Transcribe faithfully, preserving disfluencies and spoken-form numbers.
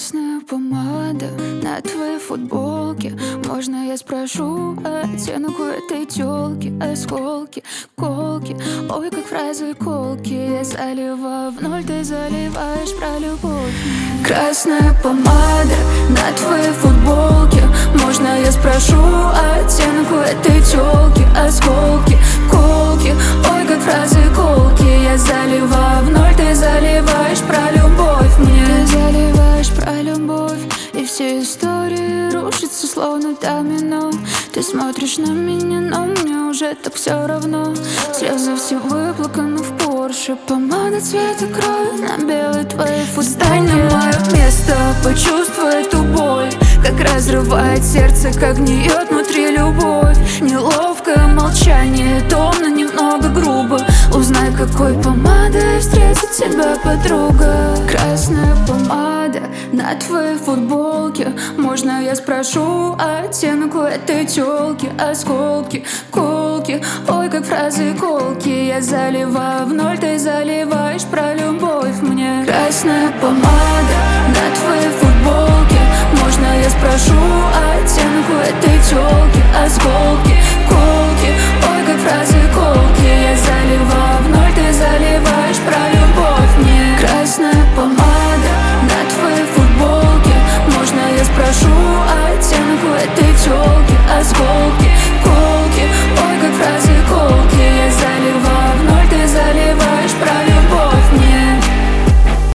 Красная помада на твоей футболке. Можно я спрошу оттенок у этой тёлки? Осколки, колки, ой, как фразы колки. Я заливаю в ноль, ты заливаешь про любовь. Красная помада на твоей футболке. Можно я спрошу оттенок у этой тёлки? Осколки, колки, ой, как фразы колки. Я заливаю в ноль, ты заливаешь про любовь мне. Ты заливаешь про любовь, и все истории рушатся словно домино. Ты смотришь на меня, но мне уже так все равно. Слезы все выплаканы в Порше. Помада цвета крови на белой твоей футболке. Встань на мое место, почувствуй эту боль, как разрывает сердце, как гниет внутри любовь. Неловкое молчание, томно, немного грубо. Узнай, какой помадой встретит тебя подруга. Красная помада на твоей футболке. Можно я спрошу оттенок у этой тёлки? Осколки, колки, ой, как фразы колки. Я заливаю в ноль, ты заливаешь про любовь мне. Красная помада на твоей футболке. Можно я спрошу